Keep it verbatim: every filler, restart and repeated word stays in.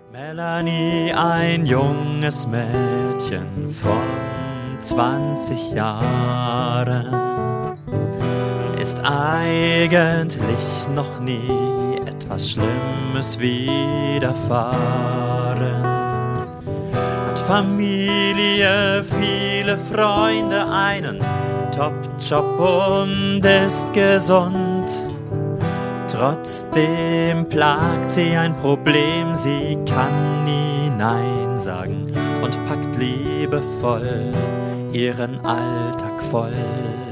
Melanie, ein junges Mädchen von zwanzig Jahren, ist eigentlich noch nie etwas Schlimmes widerfahren. Hat Familie, viele Freunde, einen Top-Job und ist gesund. Trotzdem plagt sie ein Problem, sie kann nie Nein sagen und packt liebevoll ihren Alltag voll.